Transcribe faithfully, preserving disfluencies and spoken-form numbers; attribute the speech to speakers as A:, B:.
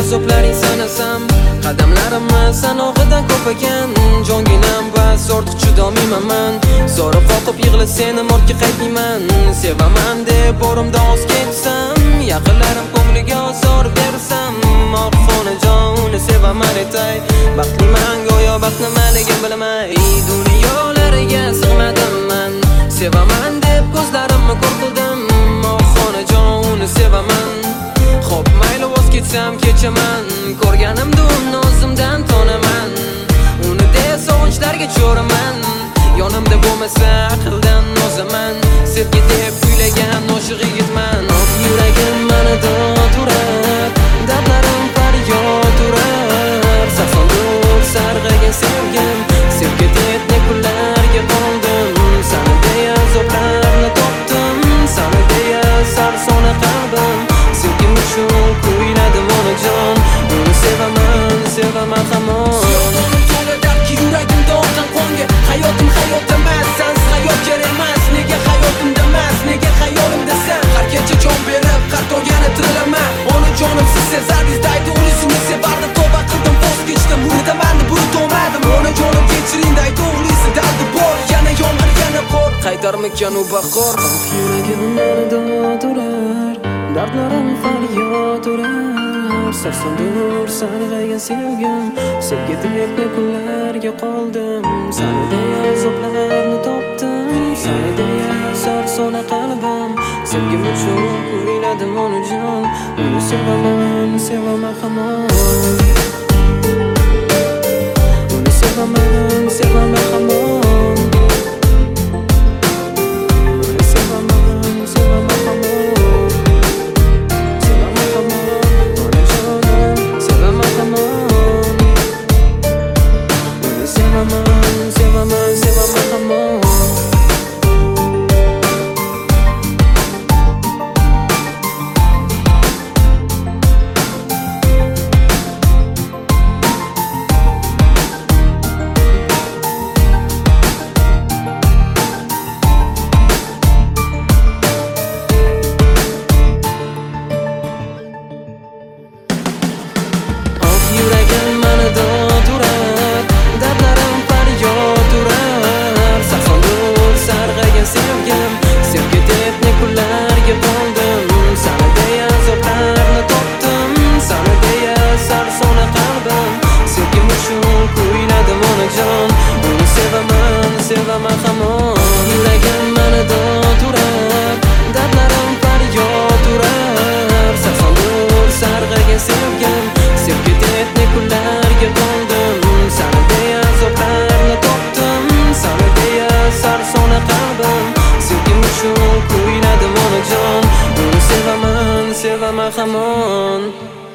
A: azoplaring sanasam, qadamlarimiz sanoqdan ko'p ekan. Jonginam bas, ortiq chidomayman. Zora qoqib yig'la seni mortga qaytmayman. Sevaman deb borimda oz ketsam, yaqinlarim ko'ngliga ozor bersam, oqxonajon uni sevaman etay. Baxtliman go'yo baxt nimaligini bilmay, dunyolariga sig'madim man. Sevaman deb ko'zlarimni ko'r qildim, oqxonajon uni sevaman. Xo'p mayli voz ketsam kechaman, ko'rganimda uni o'zimdan tonaman. Uni de sog'inchlarga cho'raman, yonimda bo'lmasa aqldan ozaman. Sevgi deb kuylagan oshiq yigitman. Oq yuragim manada turar, dardlarim faryod urar. Saxondur sarg'agan sevgim, sevgi deb ne kunlarga qoldim. Sani deya azoblarni topdim, sani deya sarsona qalbim. Sevgim uchun kuyladim onajon, uni sevaman, sevaman hamon. Yuragimda oqqan qonga, hayotim hayot emas, sensiz hayot kerak emas. Nega hayotimda emas, nega hayolimda sen? Har kecha jon berib, qartogani tirilaman. Onajonim siz sezardingiz daydi, unisini sevardim. Tavba qildim, voz kechdim, unida mani burib to'madim. Onajonim kechiring daydi, unisi dardi bor. Yana yomg'ir, yana qor, qaytarmikan u bahor. Yuragim narida turar, dardlarim faryod urar. Sarsondur sarg'aygan sevgim, sevgi deb ne kunlarga qoldim. Sani deya azoblarni topdim, sani deya sarsona qalbim. Sevgim uchun kuyladim onajon, uni sevaman, sevaman hamon. Uni sevaman, sevaman hamon. Uni sevaman, sevaman hamon. Sevaman, sevaman, sevaman hamon. Oq yuragim manida turar, dardlarim faryod urar. Saxondur sarg'aygan sevgim, sevgi deb ne kunlarga qoldim. Sani deya azoblarni topdim, sani deya sarsona qalbim. Sevgim uchun kuyladim onajon, uni sevaman, sevaman hamon. Yuragim manida turar, dardlarim faryod urar. Saxondur sarg'aygan sevgim, sevgi deb ne kunlarga qoldim. Sani deya azoblarni topdim, sani deya sarsona qalbim. Sevgim uchun kuyladim onajon, uni sevaman, sevaman hamon.